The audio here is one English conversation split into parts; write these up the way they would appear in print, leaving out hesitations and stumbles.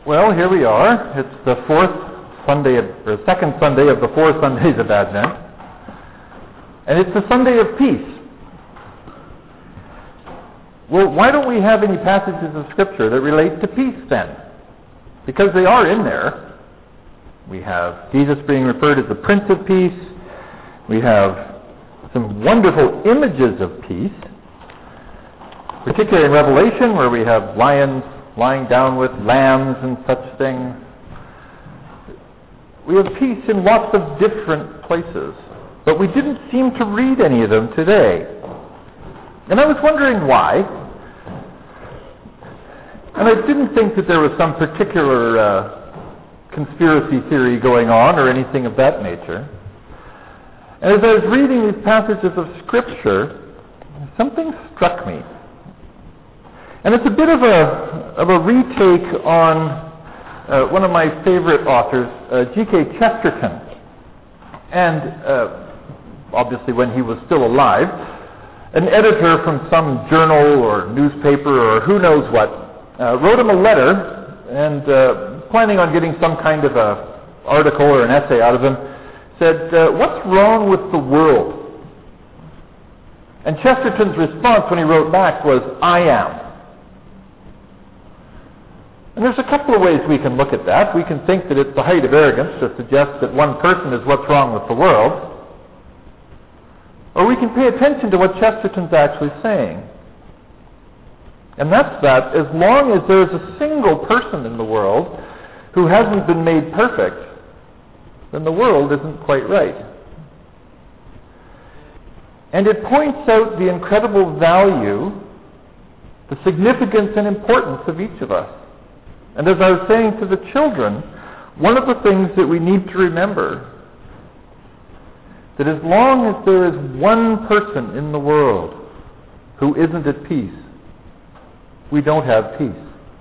Well, here we are. It's the second Sunday of the 4 Sundays of Advent. And it's the Sunday of peace. Well, why don't we have any passages of Scripture that relate to peace then? Because they are in there. We have Jesus being referred as the Prince of Peace. We have some wonderful images of peace, particularly in Revelation, where we have lions lying down with lambs and such things. We have peace in lots of different places, but we didn't seem to read any of them today. And I was wondering why. And I didn't think that there was some particular conspiracy theory going on or anything of that nature. And as I was reading these passages of Scripture, something struck me. And it's a bit of a retake on one of my favorite authors, G.K. Chesterton. And obviously when he was still alive, an editor from some journal or newspaper or who knows what wrote him a letter and planning on getting some kind of a article or an essay out of him, said, "What's wrong with the world?" And Chesterton's response when he wrote back was, "I am." And there's a couple of ways we can look at that. We can think that it's the height of arrogance to suggest that one person is what's wrong with the world. Or we can pay attention to what Chesterton's actually saying. And that's that as long as there's a single person in the world who hasn't been made perfect, then the world isn't quite right. And it points out the incredible value, the significance and importance of each of us. And as I was saying to the children, one of the things that we need to remember, that as long as there is one person in the world who isn't at peace, we don't have peace.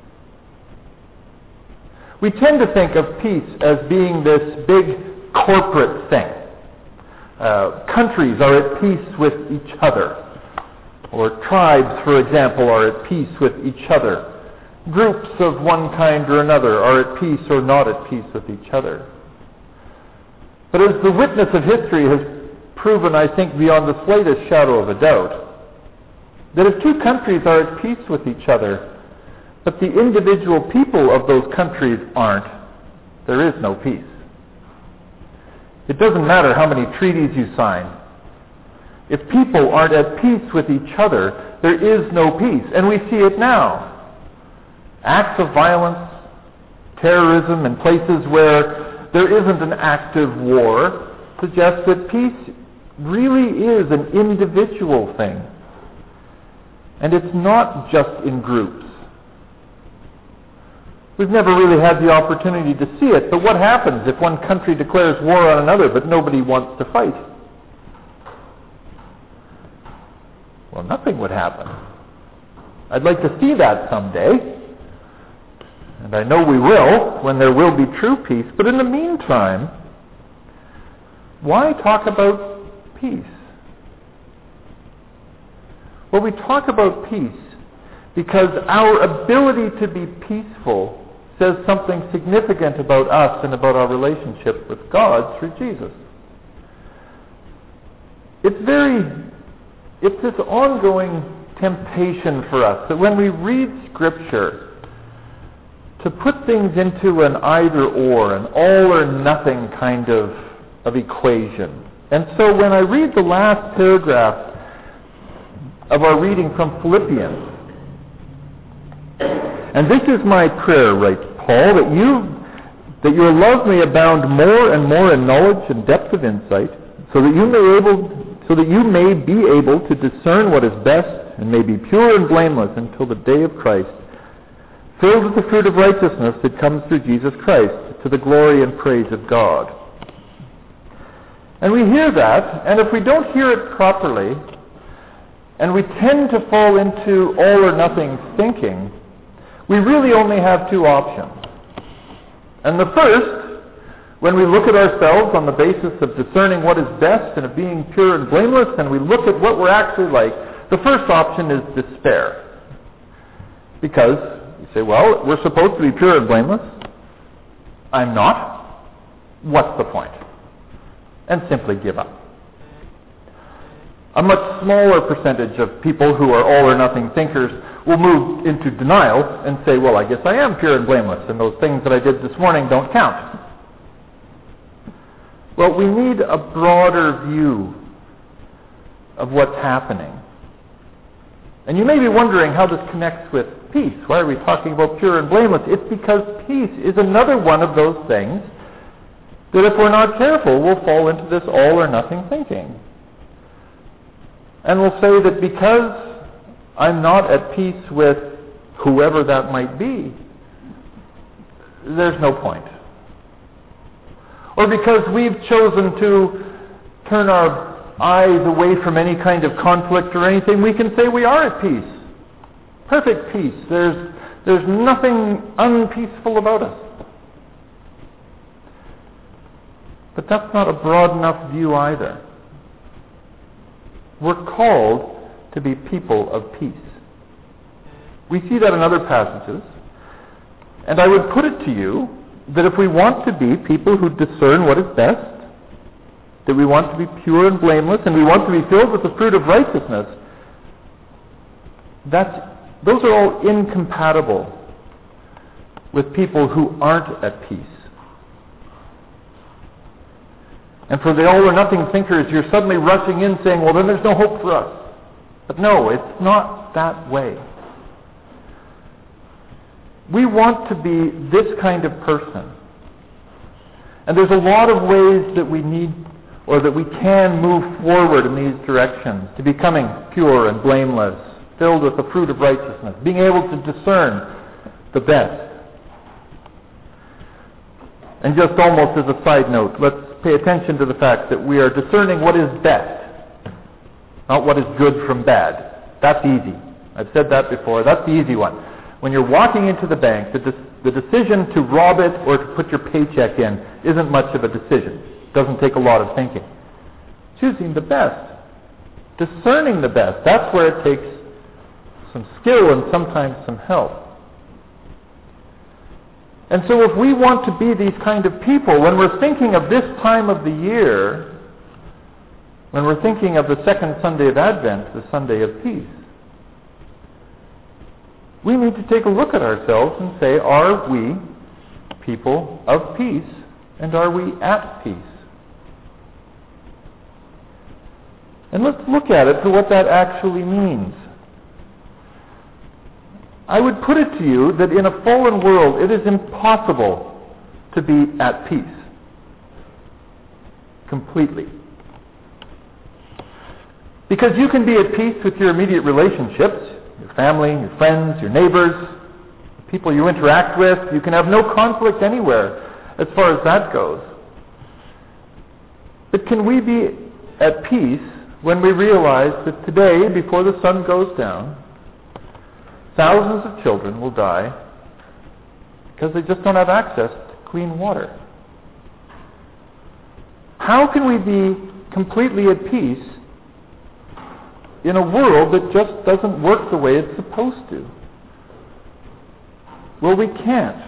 We tend to think of peace as being this big corporate thing. Countries are at peace with each other. Or tribes, for example, are at peace with each other. Groups of one kind or another are at peace or not at peace with each other. But as the witness of history has proven, I think, beyond the slightest shadow of a doubt, that if two countries are at peace with each other, but the individual people of those countries aren't, there is no peace. It doesn't matter how many treaties you sign. If people aren't at peace with each other, there is no peace. And we see it now. Acts of violence, terrorism in places where there isn't an active war suggest that peace really is an individual thing. And it's not just in groups. We've never really had the opportunity to see it, but what happens if one country declares war on another but nobody wants to fight? Well, nothing would happen. I'd like to see that someday. And I know we will, when there will be true peace. But in the meantime, why talk about peace? Well, we talk about peace because our ability to be peaceful says something significant about us and about our relationship with God through Jesus. It's this ongoing temptation for us that when we read Scripture, to put things into an either-or, an all-or-nothing kind of equation. And so when I read the last paragraph of our reading from Philippians, "And this is my prayer," writes Paul, that your love may abound more and more in knowledge and depth of insight, so that you may be able to discern what is best and may be pure and blameless until the day of Christ, filled with the fruit of righteousness that comes through Jesus Christ, to the glory and praise of God. And we hear that, and if we don't hear it properly, and we tend to fall into all or nothing thinking, we really only have two options. And the first, when we look at ourselves on the basis of discerning what is best and of being pure and blameless, and we look at what we're actually like, the first option is despair. Because You say, well, we're supposed to be pure and blameless. I'm not. What's the point? And simply give up. A much smaller percentage of people who are all or nothing thinkers will move into denial and say, well, I guess I am pure and blameless, and those things that I did this morning don't count. Well, we need a broader view of what's happening. And you may be wondering how this connects with peace. Why are we talking about pure and blameless? It's because peace is another one of those things that if we're not careful, we'll fall into this all or nothing thinking. And we'll say that because I'm not at peace with whoever that might be, there's no point. Or because we've chosen to turn our eyes away from any kind of conflict or anything, we can say we are at peace. Perfect peace. There's nothing unpeaceful about us. But that's not a broad enough view either. We're called to be people of peace. We see that in other passages. And I would put it to you that if we want to be people who discern what is best, that we want to be pure and blameless, and we want to be filled with the fruit of righteousness, those are all incompatible with people who aren't at peace. And for the all or nothing thinkers, you're suddenly rushing in saying, well, then there's no hope for us. But no, it's not that way. We want to be this kind of person. And there's a lot of ways that we need, or that we can move forward in these directions to becoming pure and blameless, filled with the fruit of righteousness, being able to discern the best. And just almost as a side note, let's pay attention to the fact that we are discerning what is best, not what is good from bad. That's easy. I've said that before. That's the easy one. When you're walking into the bank, the decision to rob it or to put your paycheck in isn't much of a decision. It doesn't take a lot of thinking. Choosing the best, discerning the best, that's where it takes some skill and sometimes some help. And so if we want to be these kind of people, when we're thinking of this time of the year, when we're thinking of the second Sunday of Advent, the Sunday of peace, we need to take a look at ourselves and say, are we people of peace, and are we at peace? And let's look at it for what that actually means. I would put it to you that in a fallen world, it is impossible to be at peace. Completely. Because you can be at peace with your immediate relationships, your family, your friends, your neighbors, the people you interact with. You can have no conflict anywhere as far as that goes. But can we be at peace when we realize that today, before the sun goes down, thousands of children will die because they just don't have access to clean water? How can we be completely at peace in a world that just doesn't work the way it's supposed to? Well, we can't.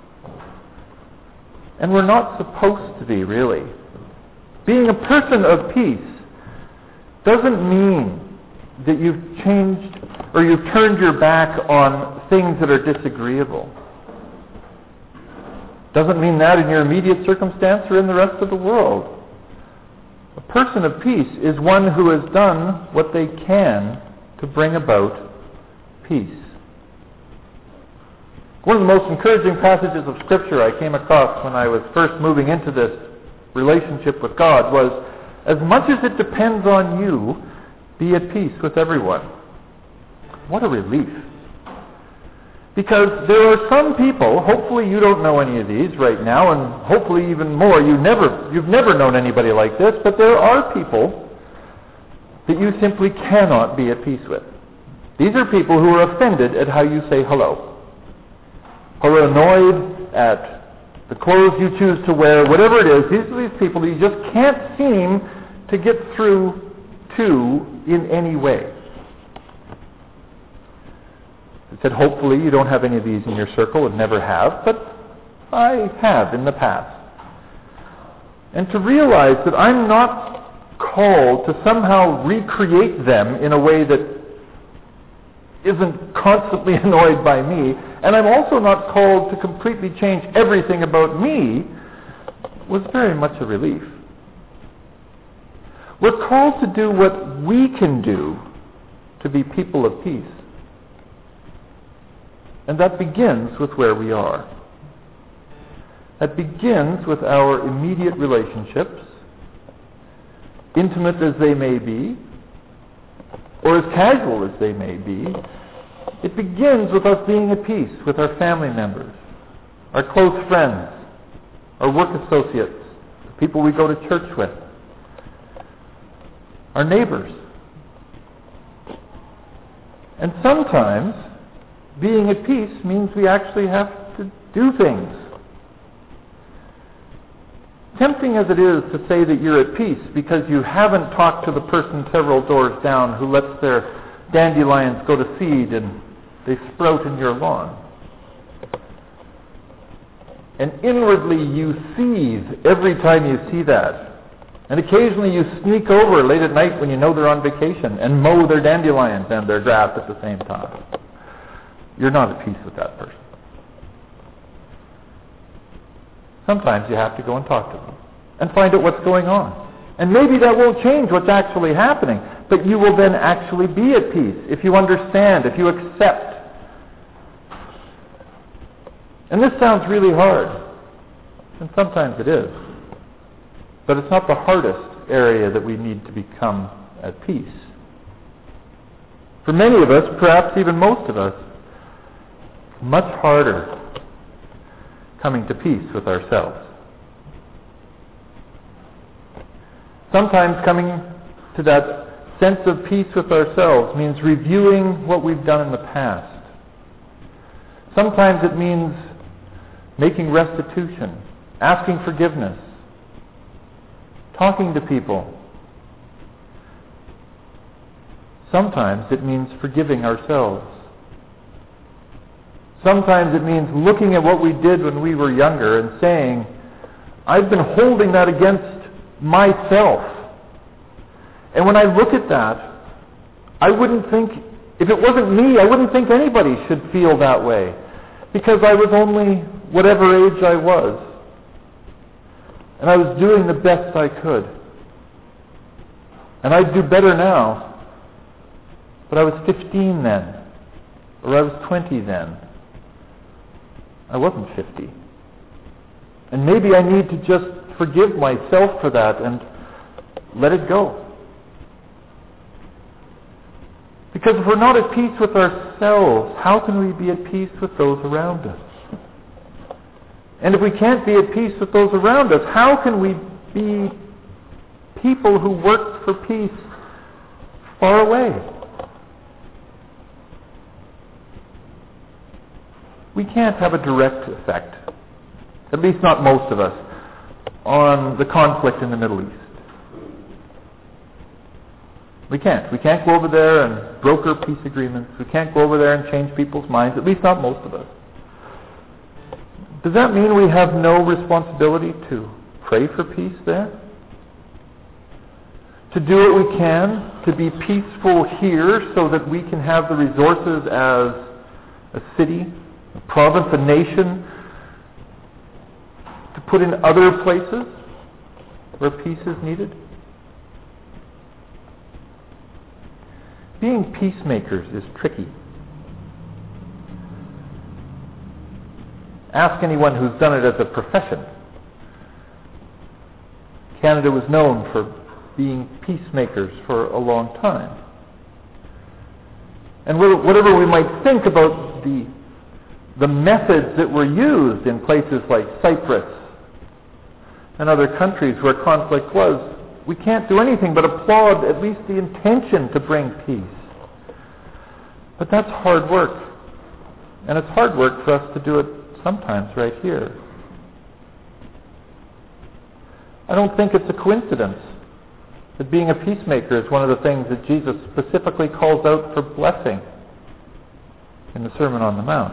And we're not supposed to be, really. Being a person of peace doesn't mean that you've changed or you've turned your back on things that are disagreeable. Doesn't mean that in your immediate circumstance or in the rest of the world. A person of peace is one who has done what they can to bring about peace. One of the most encouraging passages of Scripture I came across when I was first moving into this relationship with God was, as much as it depends on you, be at peace with everyone. What a relief. Because there are some people, hopefully you don't know any of these right now, and hopefully even more, you've never known anybody like this, but there are people that you simply cannot be at peace with. These are people who are offended at how you say hello, who are annoyed at the clothes you choose to wear, whatever it is. These are these people that you just can't seem to get through to in any way. I said, hopefully you don't have any of these in your circle and never have, but I have in the past. And to realize that I'm not called to somehow recreate them in a way that isn't constantly annoyed by me, and I'm also not called to completely change everything about me, was very much a relief. We're called to do what we can do to be people of peace. And that begins with where we are. That begins with our immediate relationships, intimate as they may be, or as casual as they may be. It begins with us being at peace with our family members, our close friends, our work associates, the people we go to church with, our neighbors. And sometimes being at peace means we actually have to do things. Tempting as it is to say that you're at peace because you haven't talked to the person several doors down who lets their dandelions go to seed and they sprout in your lawn. And inwardly you seethe every time you see that. And occasionally you sneak over late at night when you know they're on vacation and mow their dandelions and their grass at the same time. You're not at peace with that person. Sometimes you have to go and talk to them and find out what's going on. And maybe that won't change what's actually happening, but you will then actually be at peace if you understand, if you accept. And this sounds really hard, and sometimes it is. But it's not the hardest area that we need to become at peace. For many of us, perhaps even most of us, much harder coming to peace with ourselves. Sometimes coming to that sense of peace with ourselves means reviewing what we've done in the past. Sometimes it means making restitution, asking forgiveness, talking to people. Sometimes it means forgiving ourselves. Sometimes it means looking at what we did when we were younger and saying, I've been holding that against myself. And when I look at that, I wouldn't think, if it wasn't me, I wouldn't think anybody should feel that way. Because I was only whatever age I was. And I was doing the best I could. And I'd do better now. But I was 15 then. Or I was 20 then. I wasn't 50. And maybe I need to just forgive myself for that and let it go. Because if we're not at peace with ourselves, how can we be at peace with those around us? And if we can't be at peace with those around us, how can we be people who work for peace far away? We can't have a direct effect, at least not most of us, on the conflict in the Middle East. We can't. We can't go over there and broker peace agreements. We can't go over there and change people's minds, at least not most of us. Does that mean we have no responsibility to pray for peace there? To do what we can to be peaceful here so that we can have the resources as a city, a province, a nation, to put in other places where peace is needed? Being peacemakers is tricky. Ask anyone who's done it as a profession. Canada was known for being peacemakers for a long time. And whatever we might think about the methods that were used in places like Cyprus and other countries where conflict was, we can't do anything but applaud at least the intention to bring peace. But that's hard work. And it's hard work for us to do it sometimes right here. I don't think it's a coincidence that being a peacemaker is one of the things that Jesus specifically calls out for blessing in the Sermon on the Mount.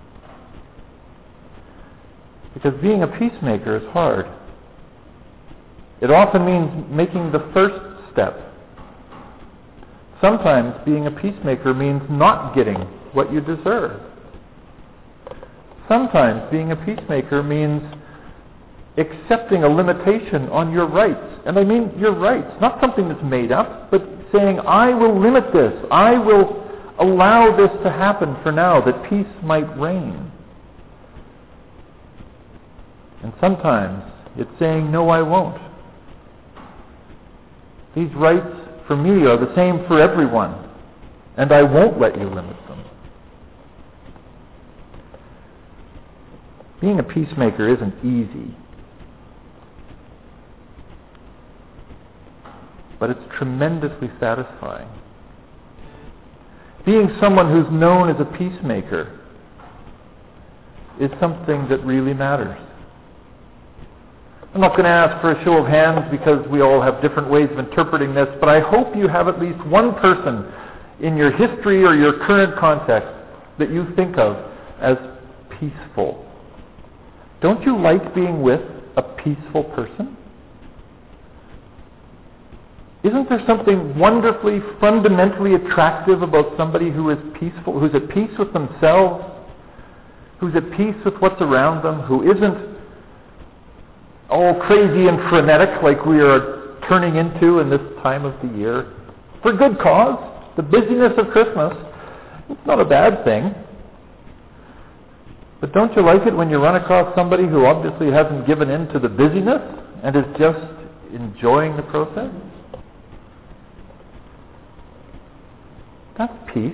Because being a peacemaker is hard. It often means making the first step. Sometimes being a peacemaker means not getting what you deserve. Sometimes being a peacemaker means accepting a limitation on your rights. And I mean your rights, not something that's made up, but saying, I will limit this. I will allow this to happen for now, that peace might reign. And sometimes it's saying, no, I won't. These rights for me are the same for everyone, and I won't let you limit them. Being a peacemaker isn't easy, but it's tremendously satisfying. Being someone who's known as a peacemaker is something that really matters. I'm not going to ask for a show of hands because we all have different ways of interpreting this, but I hope you have at least one person in your history or your current context that you think of as peaceful. Don't you like being with a peaceful person? Isn't there something wonderfully, fundamentally attractive about somebody who is peaceful, who's at peace with themselves, who's at peace with what's around them, who isn't all crazy and frenetic like we are turning into in this time of the year? For good cause. The busyness of Christmas, it's not a bad thing. But don't you like it when you run across somebody who obviously hasn't given in to the busyness and is just enjoying the process? That's peace.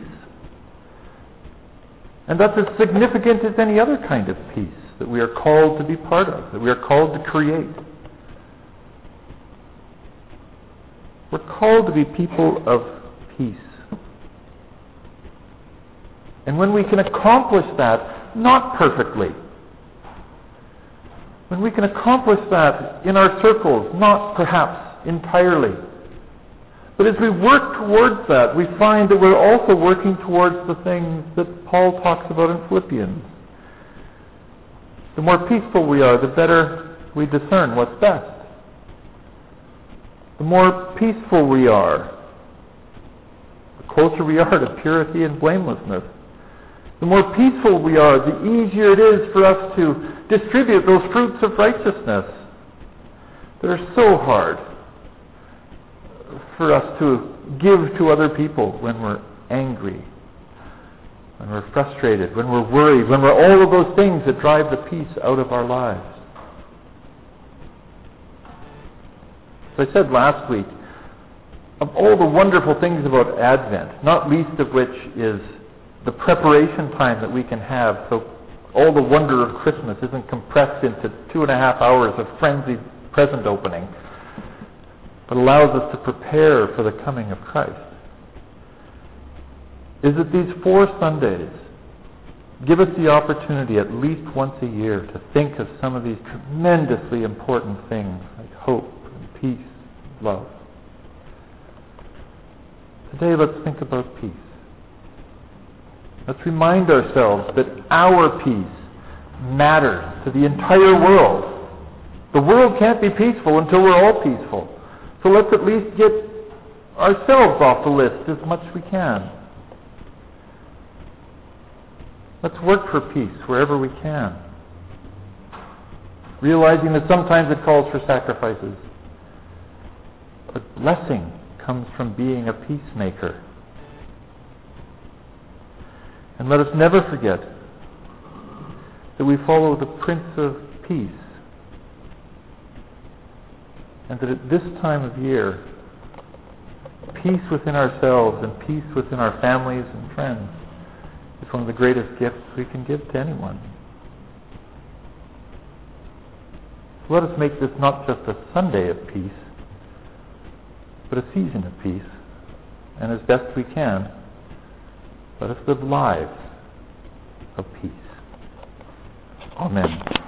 And that's as significant as any other kind of peace that we are called to be part of, that we are called to create. We're called to be people of peace. And when we can accomplish that, not perfectly, when we can accomplish that in our circles, not perhaps entirely, but as we work towards that, we find that we're also working towards the things that Paul talks about in Philippians. The more peaceful we are, the better we discern what's best. The more peaceful we are, the closer we are to purity and blamelessness. The more peaceful we are, the easier it is for us to distribute those fruits of righteousness that are so hard for us to give to other people when we're angry, when we're frustrated, when we're worried, when we're all of those things that drive the peace out of our lives. As I said last week, of all the wonderful things about Advent, not least of which is the preparation time that we can have, so all the wonder of Christmas isn't compressed into 2.5 hours of frenzied present opening, but allows us to prepare for the coming of Christ, is that these 4 Sundays give us the opportunity at least once a year to think of some of these tremendously important things like hope and peace, love. Today let's think about peace. Let's remind ourselves that our peace matters to the entire world. The world can't be peaceful until we're all peaceful. So let's at least get ourselves off the list as much as we can. Let's work for peace wherever we can, realizing that sometimes it calls for sacrifices. But blessing comes from being a peacemaker. And let us never forget that we follow the Prince of Peace, and that at this time of year, peace within ourselves and peace within our families and friends is one of the greatest gifts we can give to anyone. So let us make this not just a Sunday of peace, but a season of peace. And as best we can, let us live lives of peace. Amen.